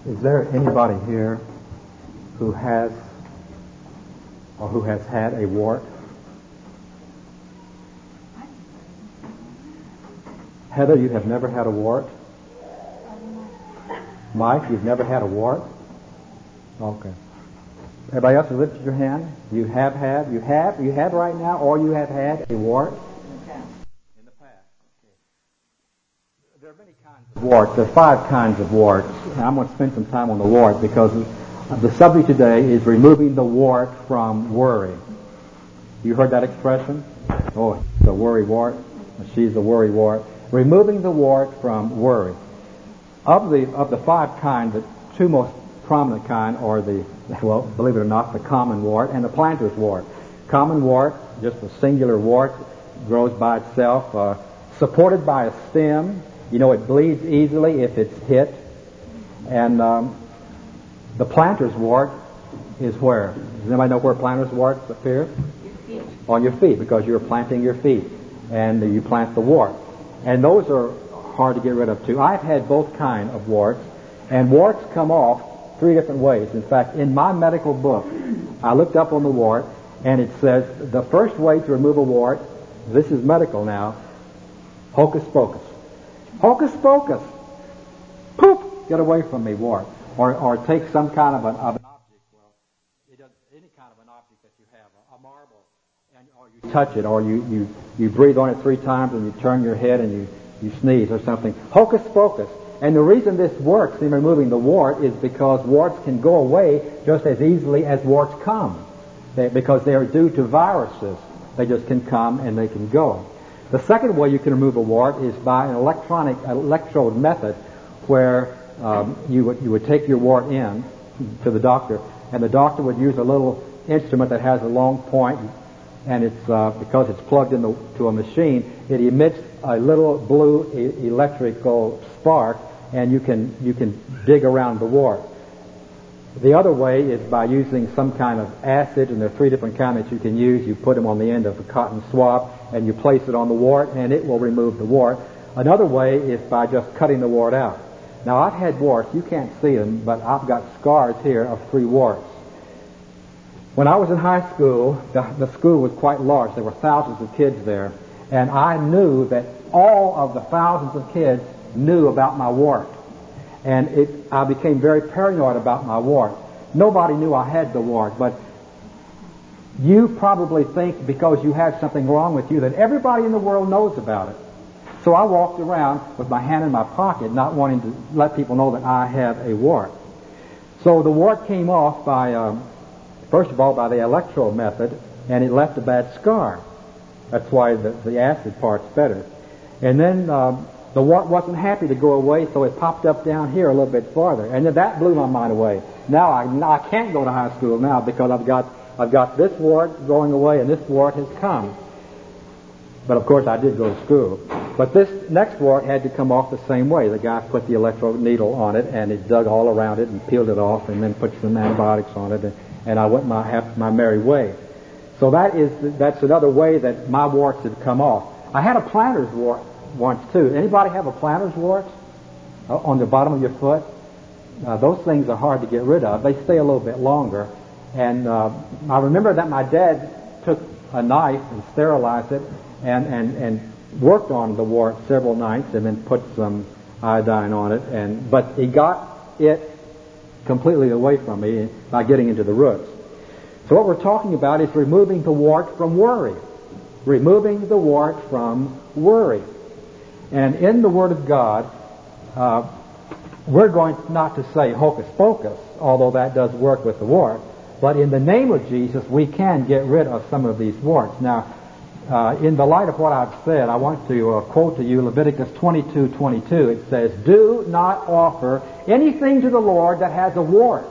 Is there anybody here who has or who has had a wart? Heather, you have never had a wart? Mike, you've never had a wart? Okay. Everybody else, lift your hand. You have right now, or you have had a wart? In the past. Okay. There are many kinds of warts. There are 5 kinds of warts. And I'm going to spend some time on the wart because the subject today is removing the wart from worry. You heard that expression? Oh, the worry wart. She's the worry wart. Removing the wart from worry. Of the 5 kinds, the 2 most prominent kind are believe it or not, the common wart and the planter's wart. Common wart, just a singular wart, grows by itself, supported by a stem. You know, it bleeds easily if it's hit. And the planter's wart is where? Does anybody know where planter's warts appear? Your feet. On your feet, because you're planting your feet. And you plant the wart. And those are hard to get rid of too. I've had both kind of warts. And warts come off 3 different ways. In fact, in my medical book, I looked up on the wart, and it says the first way to remove a wart, this is medical now, hocus pocus. Hocus pocus! Poof! Get away from me, wart. Or take some kind of an object. Well, it does any kind of an object that you have, a marble, or you touch it, or you breathe on it 3 times, and you turn your head and you sneeze or something. Hocus pocus. And the reason this works in removing the wart is because warts can go away just as easily as warts come. Because they are due to viruses. They just can come and they can go. The second way you can remove a wart is by an electrode method where you would take your wart in to the doctor, and the doctor would use a little instrument that has a long point, and it's because it's plugged into a machine, it emits a little blue electrical spark, and you can dig around the wart. The other way is by using some kind of acid, and there are 3 different kinds that you can use. You put them on the end of a cotton swab, and you place it on the wart, and it will remove the wart. Another way is by just cutting the wart out. Now, I've had warts. You can't see them, but I've got scars here of 3 warts. When I was in high school, the school was quite large. There were thousands of kids there, and I knew that all of the thousands of kids knew about my wart. And I became very paranoid about my wart. Nobody knew I had the wart, but you probably think because you have something wrong with you that everybody in the world knows about it. So I walked around with my hand in my pocket, not wanting to let people know that I have a wart. So the wart came off by, first of all, by the electrode method, and it left a bad scar. That's why the acid part's better. And then the wart wasn't happy to go away, so it popped up down here a little bit farther, and then that blew my mind away. Now I can't go to high school now because I've got this wart going away, and this wart has come. But of course I did go to school. But this next wart had to come off the same way. The guy put the electrode needle on it, and it dug all around it and peeled it off, and then put some antibiotics on it, and I went my merry way. So that's another way that my warts had come off. I had a planter's wart once too. Anybody have a planter's wart on the bottom of your foot? Those things are hard to get rid of. They stay a little bit longer. And I remember that my dad took a knife and sterilized it and worked on the wart several nights and then put some iodine on it. But he got it completely away from me by getting into the roots. So what we're talking about is removing the wart from worry. Removing the wart from worry. And in the Word of God, we're going not to say hocus pocus, although that does work with the wart, but in the name of Jesus, we can get rid of some of these warts. Now, in the light of what I've said, I want to quote to you Leviticus 22:22. It says, "Do not offer anything to the Lord that has a wart."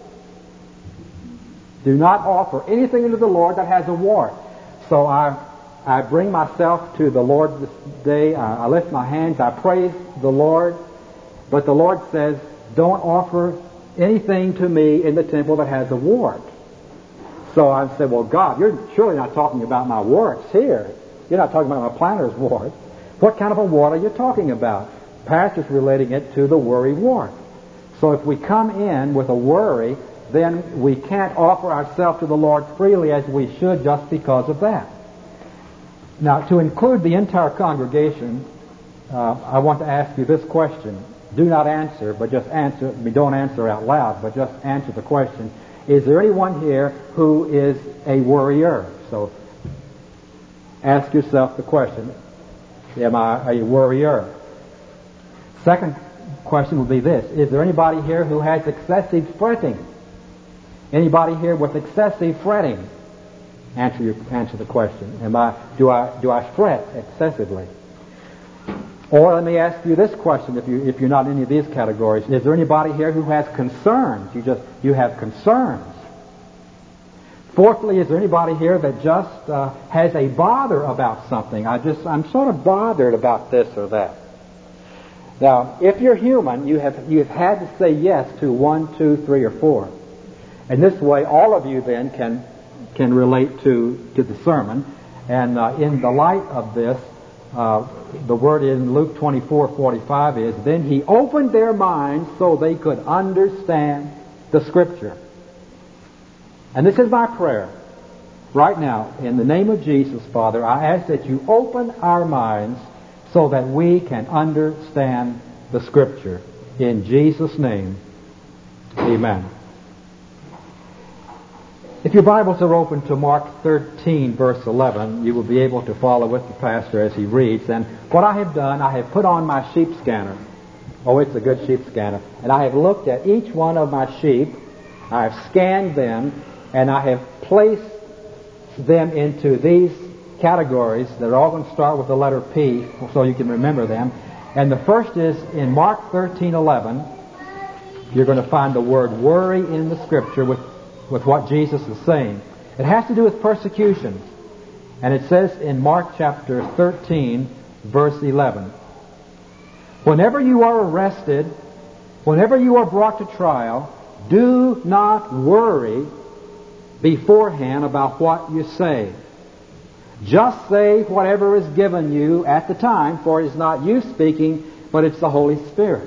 Do not offer anything unto the Lord that has a wart. So I bring myself to the Lord this day. I lift my hands. I praise the Lord. But the Lord says, don't offer anything to me in the temple that has a wart. So I said, well, God, you're surely not talking about my warts here. You're not talking about my planter's wart. What kind of a wart are you talking about? Pastor's relating it to the worry wart. So if we come in with a worry, then we can't offer ourselves to the Lord freely as we should just because of that. Now, to include the entire congregation, I want to ask you this question. Do not answer, but just answer. I mean, don't answer out loud, but just answer the question. Is there anyone here who is a worrier? So ask yourself the question, am I a worrier? Second question would be this. Is there anybody here who has excessive fretting? Anybody here with excessive fretting? Answer the question. Do I fret excessively? Or let me ask you this question, if you're not in any of these categories. Is there anybody here who has concerns? You have concerns. Fourthly, is there anybody here that just has a bother about something? I'm sort of bothered about this or that. Now, if you're human, you've had to say yes to 1, 2, 3, or 4. And this way, all of you then can relate to the sermon. And in the light of this, the word in Luke 24:45 is, then he opened their minds so they could understand the Scripture. And this is my prayer. Right now, in the name of Jesus, Father, I ask that you open our minds so that we can understand the Scripture. In Jesus' name, amen. If your Bibles are open to Mark 13, verse 11, you will be able to follow with the pastor as he reads. And what I have done, I have put on my sheep scanner. Oh, it's a good sheep scanner. And I have looked at each one of my sheep. I have scanned them, and I have placed them into these categories. They're all going to start with the letter P, so you can remember them. And the first is in Mark 13:11. You're going to find the word worry in the Scripture with what Jesus is saying. It has to do with persecution. And it says in Mark chapter 13, verse 11, whenever you are arrested, whenever you are brought to trial, do not worry beforehand about what you say. Just say whatever is given you at the time, for it is not you speaking, but it's the Holy Spirit.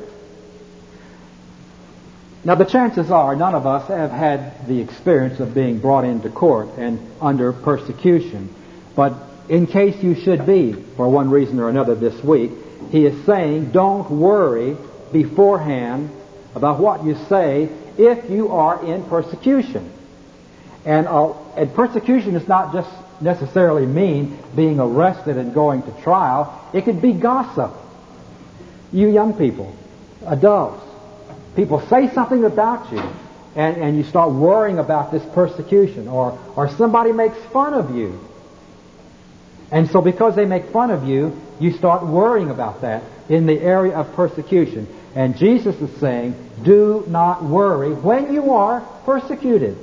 Now, the chances are none of us have had the experience of being brought into court and under persecution. But in case you should be, for one reason or another this week, he is saying don't worry beforehand about what you say if you are in persecution. And persecution does not just necessarily mean being arrested and going to trial. It could be gossip. You young people, adults, people say something about you, and you start worrying about this persecution, or somebody makes fun of you. And so because they make fun of you, you start worrying about that in the area of persecution. And Jesus is saying, do not worry when you are persecuted.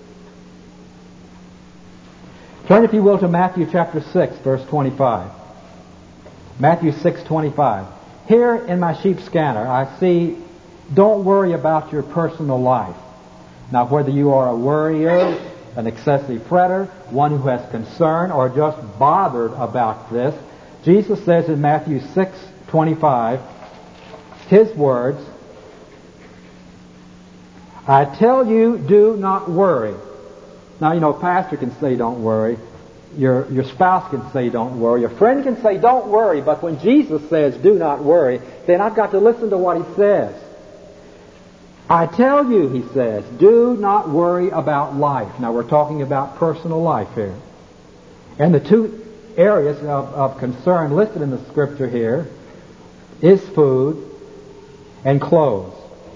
Turn, if you will, to Matthew chapter 6, verse 25. Matthew 6:25. Here in my sheep scanner, I see, don't worry about your personal life. Now, whether you are a worrier, an excessive fretter, one who has concern, or just bothered about this, Jesus says in Matthew 6:25, his words, I tell you, do not worry. Now, you know, pastor can say don't worry. Your spouse can say don't worry. Your friend can say don't worry. But when Jesus says do not worry, then I've got to listen to what he says. I tell you, he says, do not worry about life. Now, we're talking about personal life here. And the two areas of concern listed in the Scripture here is food and clothes.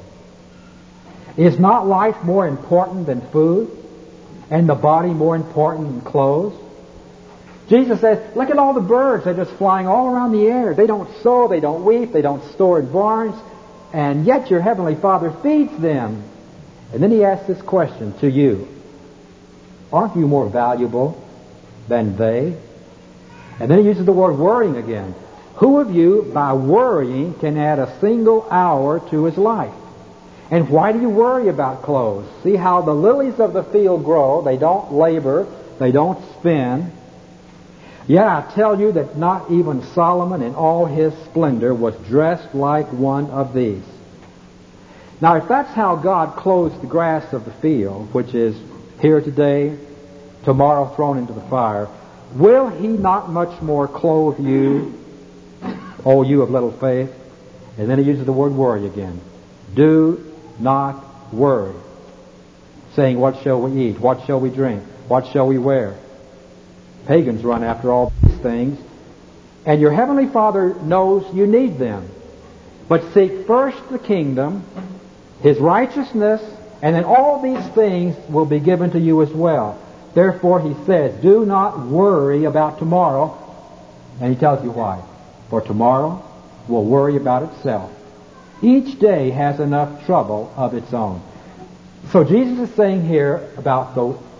Is not life more important than food? And the body more important than clothes? Jesus says, look at all the birds. They're just flying all around the air. They don't sow, they don't weep, they don't store in barns, and yet your Heavenly Father feeds them. And then he asks this question to you. Aren't you more valuable than they? And then he uses the word worrying again. Who of you, by worrying, can add a single hour to his life? And why do you worry about clothes? See how the lilies of the field grow. They don't labor. They don't spin. Yet I tell you that not even Solomon in all his splendor was dressed like one of these. Now, if that's how God clothes the grass of the field, which is here today, tomorrow thrown into the fire, will He not much more clothe you, O you of little faith? And then He uses the word worry again. Do not worry, saying, what shall we eat? What shall we drink? What shall we wear? Pagans run after all these things, and your Heavenly Father knows you need them. But seek first the kingdom, His righteousness, and then all these things will be given to you as well. Therefore, He says, do not worry about tomorrow. And He tells you why. For tomorrow will worry about itself. Each day has enough trouble of its own. So Jesus is saying here about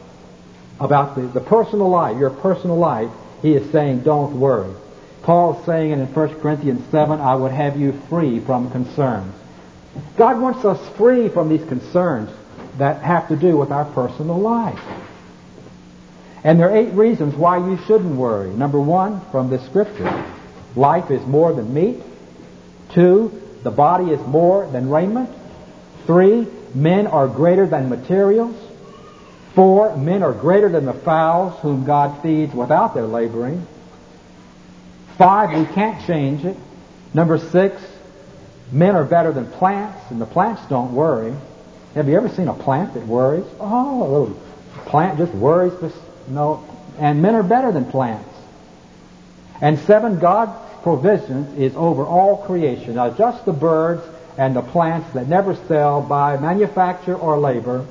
the personal life, your personal life. He is saying, don't worry. Paul's saying it in 1 Corinthians 7, I would have you free from concerns. God wants us free from these concerns that have to do with our personal life. And there are 8 reasons why you shouldn't worry. Number 1, from this scripture, life is more than meat. 2, the body is more than raiment. 3, men are greater than materials. 4, men are greater than the fowls whom God feeds without their laboring. 5, we can't change it. Number 6, men are better than plants, and the plants don't worry. Have you ever seen a plant that worries? Oh, a little plant just worries. No. And men are better than plants. And 7, God's provision is over all creation. Now, just the birds and the plants that never sell by manufacture or labor.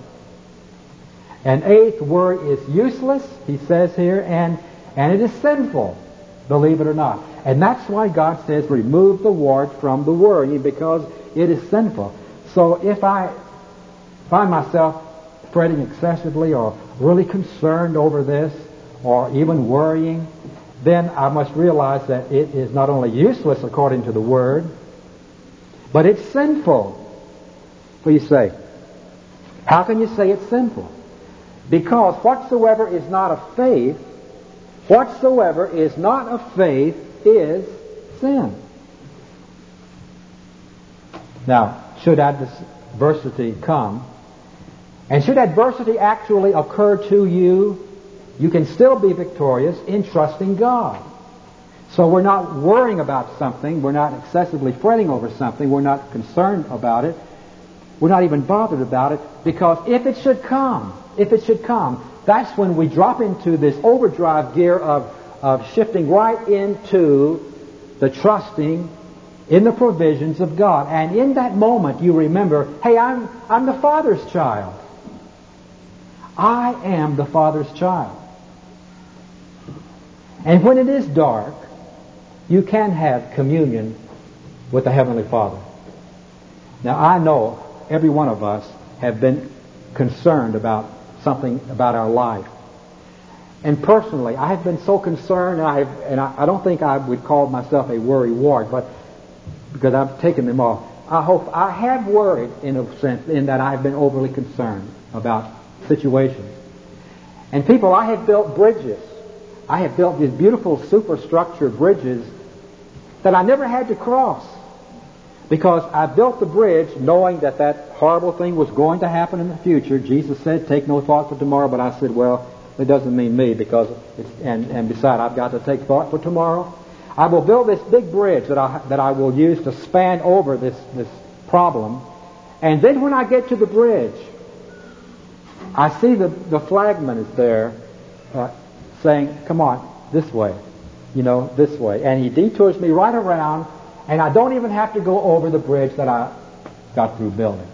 And 8, worry is useless, he says here, and it is sinful, believe it or not. And that's why God says remove the wart from the worry, because it is sinful. So if I find myself fretting excessively or really concerned over this or even worrying, then I must realize that it is not only useless according to the Word, but it's sinful. What do you say? How can you say it's sinful? Because whatsoever is not of faith is sin. Now, should adversity come, and should adversity actually occur to you, you can still be victorious in trusting God. So we're not worrying about something, we're not excessively fretting over something, we're not concerned about it, we're not even bothered about it, because if it should come, that's when we drop into this overdrive gear of shifting right into the trusting in the provisions of God. And in that moment you remember, hey, I'm the Father's child. I am the Father's child. And when it is dark, you can have communion with the Heavenly Father. Now, I know every one of us have been concerned about something about our life. And personally, I have been so concerned, and I don't think I would call myself a worry wart, but because I've taken them off. I have worried in a sense in that I've been overly concerned about situations. And people, I have built bridges. I have built these beautiful superstructure bridges that I never had to cross. Because I built the bridge knowing that horrible thing was going to happen in the future. Jesus said, take no thought for tomorrow, but I said, well, it doesn't mean me, because and besides, I've got to take thought for tomorrow. I will build this big bridge that I will use to span over this problem. And then when I get to the bridge, I see the flagman is there saying, come on, this way, this way. And he detours me right around, and I don't even have to go over the bridge that I got through building.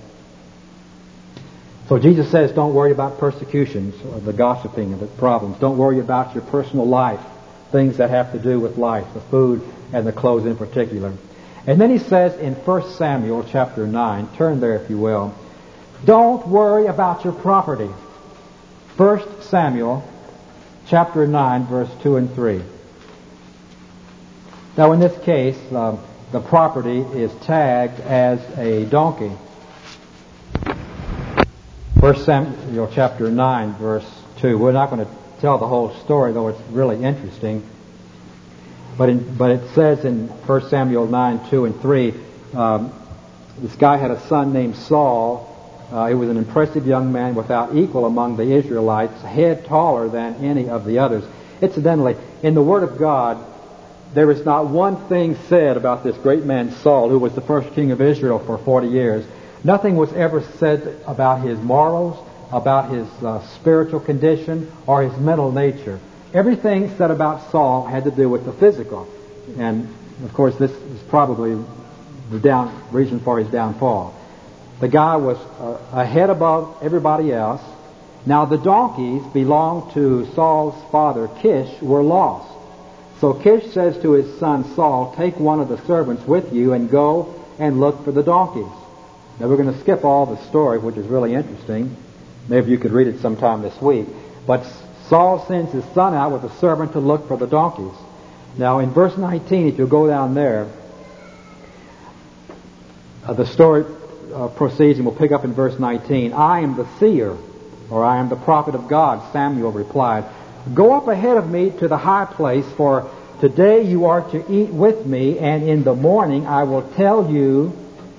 So Jesus says, don't worry about persecutions or the gossiping and the problems. Don't worry about your personal life, things that have to do with life, the food and the clothes in particular. And then he says in 1 Samuel chapter 9, turn there if you will, don't worry about your property. 1 Samuel chapter 9, verse 2 and 3. Now in this case, the property is tagged as a donkey. 1 Samuel chapter 9, verse 2. We're not going to tell the whole story, though it's really interesting. But it says in 1 Samuel 9, 2 and 3, this guy had a son named Saul. He was an impressive young man without equal among the Israelites, head taller than any of the others. Incidentally, in the Word of God, there is not one thing said about this great man Saul, who was the first king of Israel for 40 years. Nothing was ever said about his morals, about his spiritual condition, or his mental nature. Everything said about Saul had to do with the physical. And, of course, this is probably the reason for his downfall. The guy was a head above everybody else. Now, the donkeys belonged to Saul's father, Kish, were lost. So Kish says to his son Saul, "Take one of the servants with you and go and look for the donkeys." Now, we're going to skip all the story, which is really interesting. Maybe you could read it sometime this week. But Saul sends his son out with a servant to look for the donkeys. Now, in verse 19, if you'll go down there, the story proceeds, and we'll pick up in verse 19. "I am the seer, or I am the prophet of God," Samuel replied. "Go up ahead of me to the high place, for today you are to eat with me, and in the morning I will tell you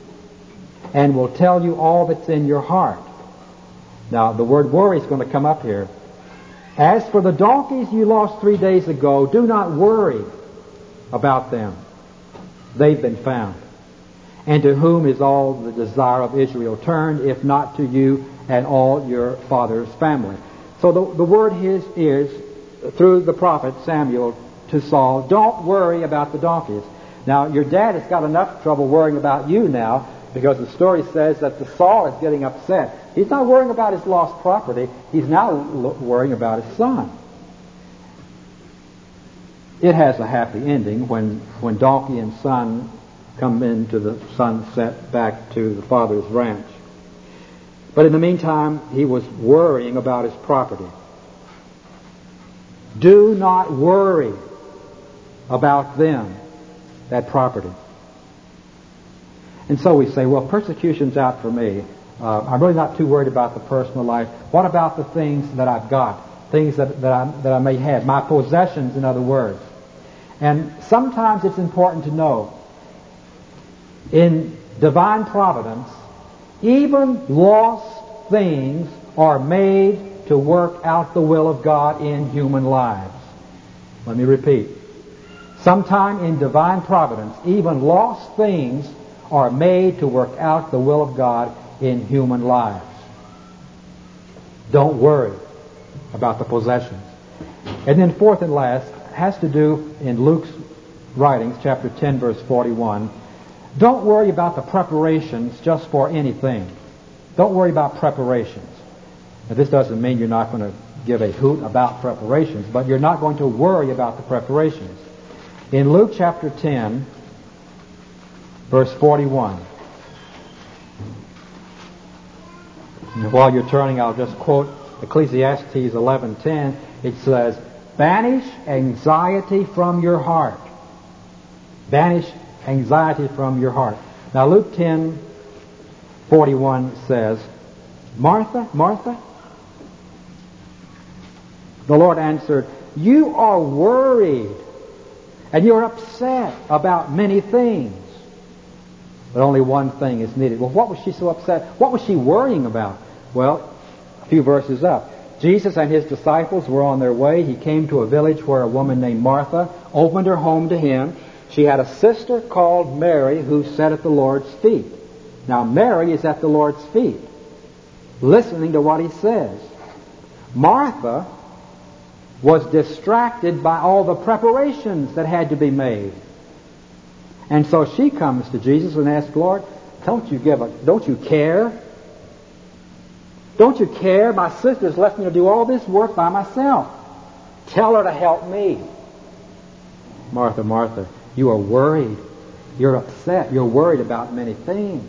all that's in your heart." Now, the word worry is going to come up here. "As for the donkeys you lost 3 days ago, do not worry about them. They've been found. And to whom is all the desire of Israel turned, if not to you and all your father's family?" So the word is, through the prophet Samuel to Saul, don't worry about the donkeys. Now, your dad has got enough trouble worrying about you now, because the story says that the Saul is getting upset. He's not worrying about his lost property. He's now worrying about his son. It has a happy ending when donkey and son come into the sunset back to the father's ranch. But in the meantime, he was worrying about his property. Do not worry about them, that property. And so we say, well, persecution's out for me. I'm really not too worried about the personal life. What about the things that I've got? Things that I may have. My possessions, in other words. And sometimes it's important to know, in divine providence, even lost things are made to work out the will of God in human lives. Let me repeat. Sometime in divine providence, even lost things are made to work out the will of God in human lives. Don't worry about the possessions. And then fourth and last, has to do in Luke's writings, chapter 10, verse 41. Don't worry about the preparations just for anything. Don't worry about preparations. Now, this doesn't mean you're not going to give a hoot about preparations, but you're not going to worry about the preparations. In Luke chapter 10, verse 41. And while you're turning, I'll just quote Ecclesiastes 11:10. It says, "Banish anxiety from your heart." Banish anxiety from your heart. Now, Luke 10:41 says, "Martha, Martha," the Lord answered, "you are worried and you're upset about many things, but only one thing is needed." Well, what was she so upset? What was she worrying about? Well, a few verses up. Jesus and his disciples were on their way. He came to a village where a woman named Martha opened her home to him. She had a sister called Mary who sat at the Lord's feet. Now, Mary is at the Lord's feet, listening to what he says. Martha was distracted by all the preparations that had to be made. And so she comes to Jesus and asks, "Lord, don't you care? Don't you care? My sister's left me to do all this work by myself. Tell her to help me." Martha, Martha, you are worried. You're upset. You're worried about many things.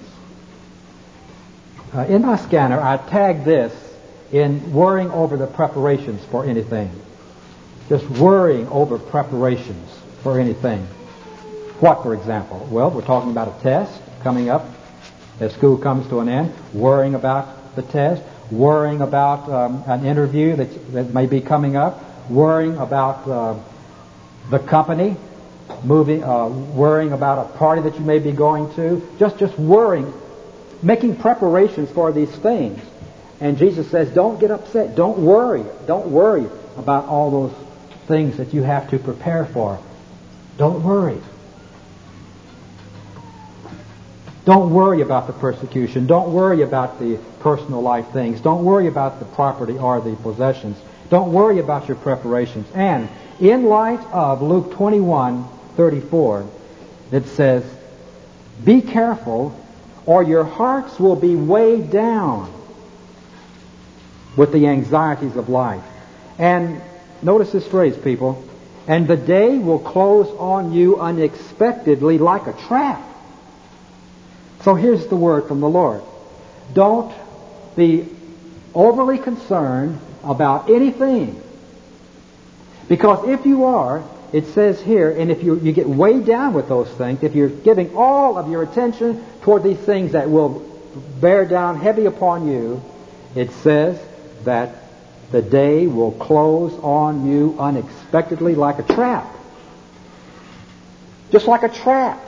In my scanner, I tagged this in worrying over the preparations for anything. Just worrying over preparations for anything. What, for example? Well, we're talking about a test coming up as school comes to an end. Worrying about the test. Worrying about an interview that may be coming up. Worrying about the company worrying about a party that you may be going to, just worrying, making preparations for these things. And Jesus says, don't get upset. Don't worry. Don't worry about all those things that you have to prepare for. Don't worry. Don't worry about the persecution. Don't worry about the personal life things. Don't worry about the property or the possessions. Don't worry about your preparations. And in light of Luke 21:34, it says, be careful or your hearts will be weighed down with the anxieties of life. And notice this phrase, people, and the day will close on you unexpectedly like a trap. So here's the word from the Lord. Don't be overly concerned about anything. Because if you are, it says here, and if you get weighed down with those things, if you're giving all of your attention toward these things that will bear down heavy upon you, it says that the day will close on you unexpectedly like a trap. Just like a trap.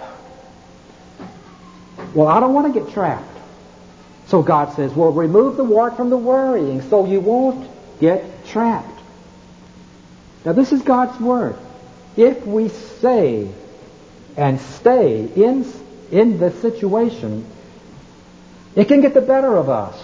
Well, I don't want to get trapped. So God says, well, remove the wart from the worrying so you won't get trapped. Now, this is God's Word. If we say and stay in the situation, it can get the better of us.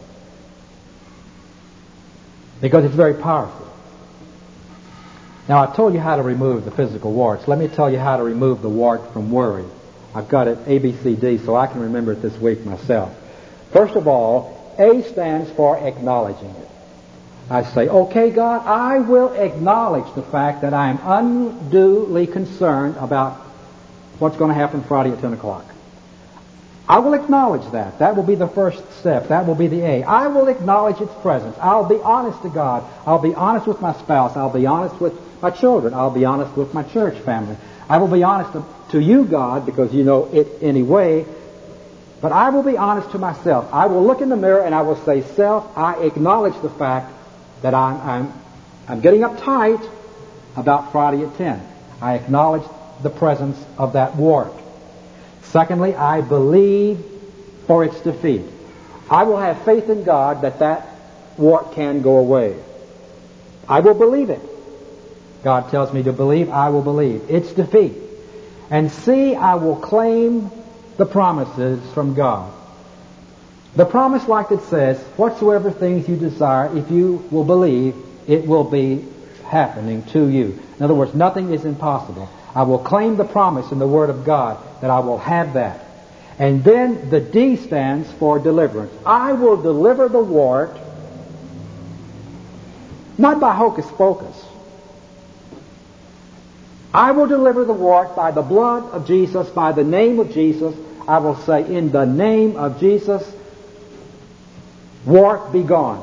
Because it's very powerful. Now, I told you how to remove the physical warts. Let me tell you how to remove the wart from worry. I've got it ABCD so I can remember it this week myself. First of all, A stands for acknowledging it. I say, okay, God, I will acknowledge the fact that I am unduly concerned about what's going to happen Friday at 10 o'clock. I will acknowledge that. That will be the first step. That will be the A. I will acknowledge its presence. I'll be honest to God. I'll be honest with my spouse. I'll be honest with my children. I'll be honest with my church family. I will be honest to you, God, because you know it anyway. But I will be honest to myself. I will look in the mirror and I will say, self, I acknowledge the fact that I'm getting uptight about Friday at 10. I acknowledge the presence of that wart. Secondly, I believe for its defeat. I will have faith in God that wart can go away. I will believe it. God tells me to believe, I will believe. Its defeat. And C, I will claim the promises from God. The promise like it says, whatsoever things you desire, if you will believe, it will be happening to you. In other words, nothing is impossible. I will claim the promise in the Word of God that I will have that. And then the D stands for deliverance. I will deliver the wart, not by hocus pocus. I will deliver the wart by the blood of Jesus, by the name of Jesus. I will say, in the name of Jesus, wart, be gone.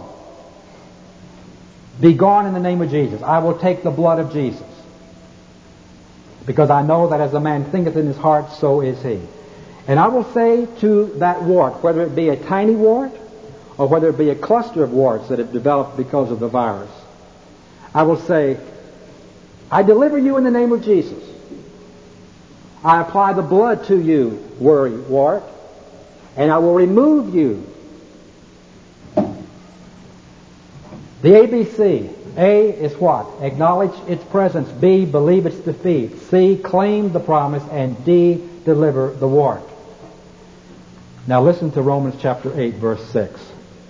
Be gone in the name of Jesus. I will take the blood of Jesus. Because I know that as a man thinketh in his heart, so is he. And I will say to that wart, whether it be a tiny wart or whether it be a cluster of warts that have developed because of the virus, I will say, I deliver you in the name of Jesus. I apply the blood to you, worry, wart, and I will remove you. The ABC. A is what? Acknowledge its presence. B, believe its defeat. C, claim the promise. And D, deliver the wart. Now listen to Romans chapter 8, verse 6.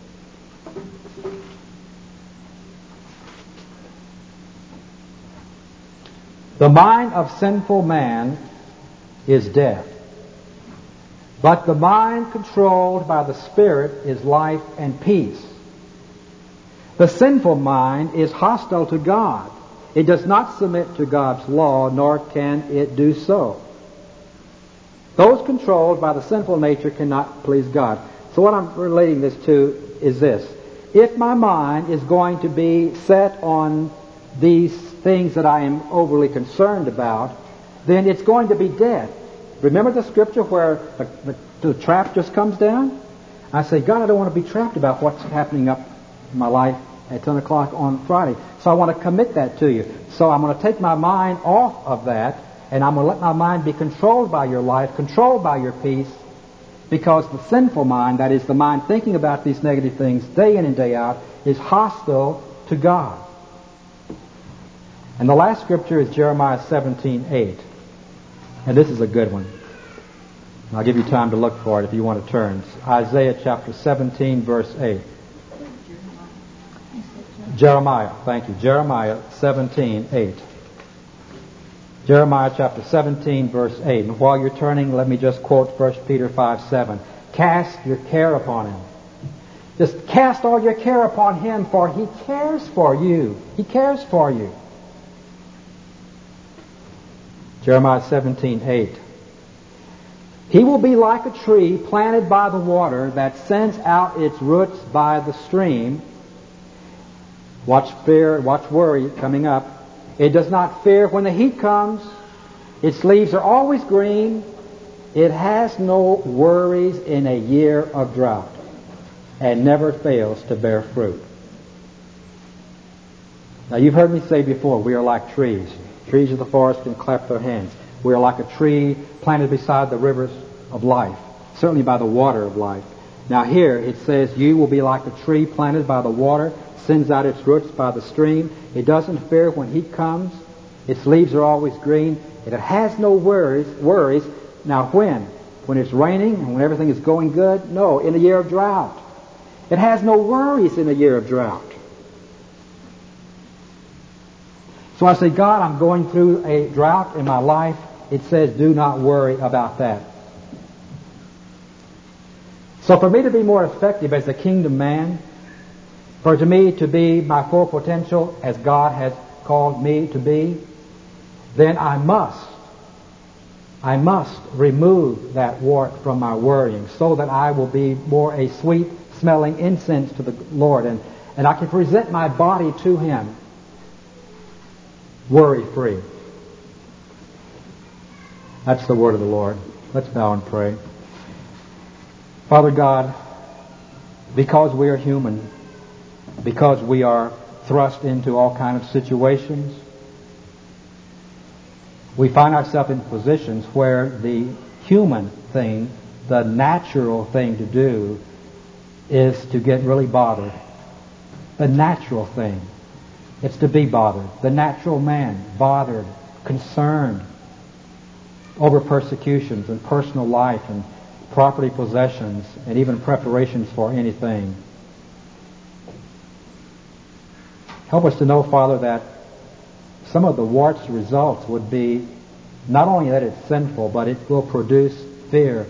The mind of sinful man is death, but the mind controlled by the Spirit is life and peace. The sinful mind is hostile to God. It does not submit to God's law, nor can it do so. Those controlled by the sinful nature cannot please God. So what I'm relating this to is this. If my mind is going to be set on these things that I am overly concerned about, then it's going to be dead. Remember the scripture where the trap just comes down? I say, God, I don't want to be trapped about what's happening up in my life at 10 o'clock on Friday. So I want to commit that to you. So I'm going to take my mind off of that, and I'm going to let my mind be controlled by your life, controlled by your peace, because the sinful mind, that is the mind thinking about these negative things day in and day out, is hostile to God. And the last scripture is Jeremiah 17:8. And this is a good one. I'll give you time to look for it if you want to turn. It's Isaiah chapter 17, verse 8. Jeremiah, thank you. Jeremiah 17:8. Jeremiah chapter 17, verse 8. And while you're turning, let me just quote 1 Peter 5:7. Cast your care upon Him. Just cast all your care upon Him, for He cares for you. He cares for you. Jeremiah 17:8. He will be like a tree planted by the water that sends out its roots by the stream. Watch fear, watch worry coming up. It does not fear when the heat comes. Its leaves are always green. It has no worries in a year of drought, and never fails to bear fruit. Now, you've heard me say before, we are like trees. Trees of the forest can clap their hands. We are like a tree planted beside the rivers of life, certainly by the water of life. Now here it says, you will be like a tree planted by the water, sends out its roots by the stream. It doesn't fear when heat comes. Its leaves are always green. It has no worries. Now when? When it's raining and when everything is going good? No, in a year of drought. It has no worries in a year of drought. So I say, God, I'm going through a drought in my life. It says, do not worry about that. So for me to be more effective as a kingdom man, for me to be my full potential as God has called me to be, then I must remove that wart from my worrying so that I will be more a sweet-smelling incense to the Lord, and I can present my body to Him worry-free. That's the word of the Lord. Let's bow and pray. Father God, because we are human, because we are thrust into all kinds of situations, we find ourselves in positions where the human thing, the natural thing to do, is to get really bothered. The natural thing. It's to be bothered. The natural man, bothered, concerned over persecutions and personal life and property possessions and even preparations for anything. Help us to know, Father, that some of the wart's results would be not only that it's sinful, but it will produce fear.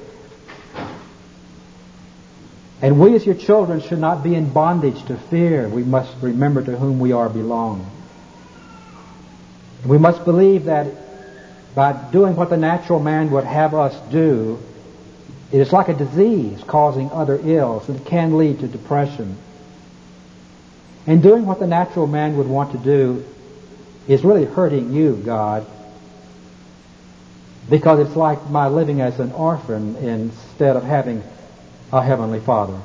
And we as your children should not be in bondage to fear. We must remember to whom we are belong. We must believe that by doing what the natural man would have us do, it is like a disease causing other ills, and it can lead to depression. And doing what the natural man would want to do is really hurting you, God, because it's like my living as an orphan instead of having a heavenly Father.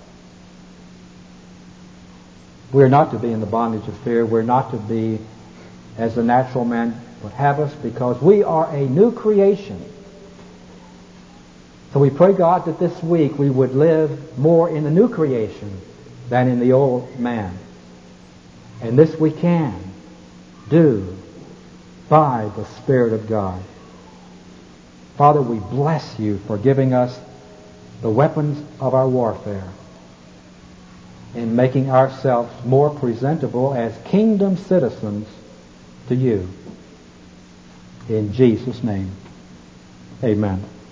We're not to be in the bondage of fear. We're not to be as the natural man would have us, because we are a new creation. So we pray, God, that this week we would live more in the new creation than in the old man. And this we can do by the Spirit of God. Father, we bless you for giving us the weapons of our warfare and making ourselves more presentable as kingdom citizens to you. In Jesus' name, amen.